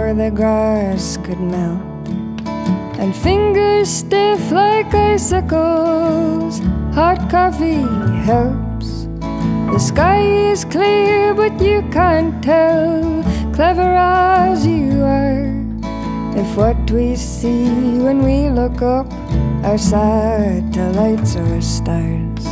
before the grass could melt, and fingers stiff like icicles. Hot coffee helps. The sky is clear, but you can't tell, clever as you are, if what we see when we look up are satellites or stars.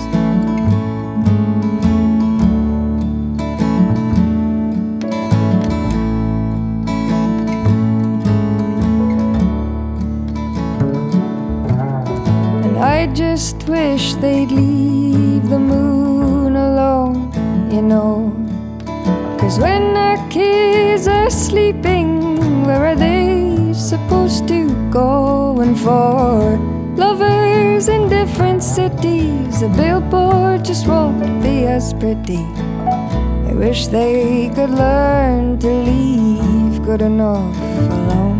I just wish they'd leave the moon alone, you know. 'Cause when our kids are sleeping, where are they supposed to go? And for lovers in different cities, a billboard just won't be as pretty. I wish they could learn to leave good enough alone.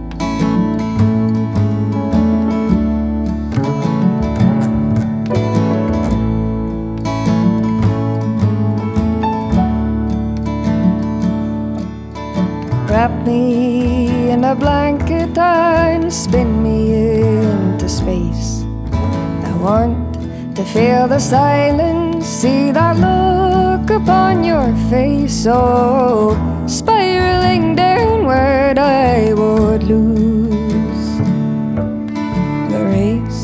Wrap me in a blanket and spin me into space. I want to feel the silence, see that look upon your face. Oh, spiraling downward, I would lose the race.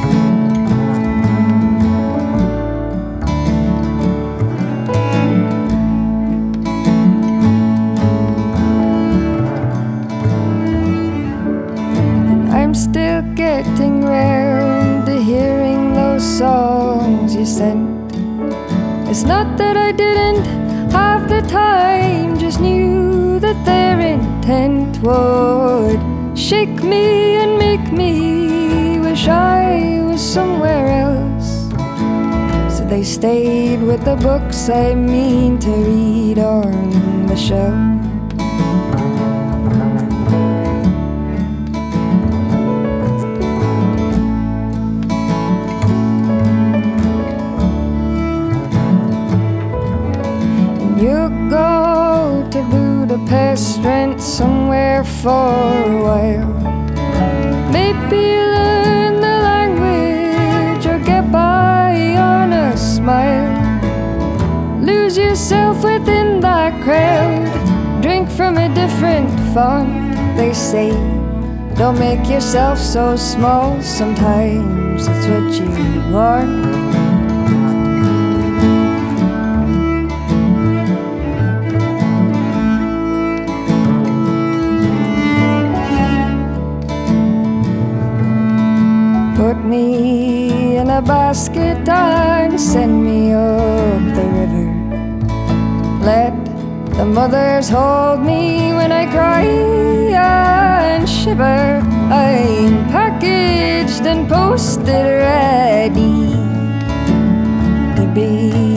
I'm still getting round to hearing those songs you sent. It's not that I didn't have the time, just knew that their intent would shake me and make me wish I was somewhere else. So they stayed with the books I mean to read on the shelf. You go to Budapest, rent somewhere for a while. Maybe learn the language or get by on a smile. Lose yourself within that crowd, drink from a different font. They say, don't make yourself so small, sometimes it's what you want. Put me in a basket and send me up the river. Let the mothers hold me when I cry and shiver. I'm packaged and posted ready to be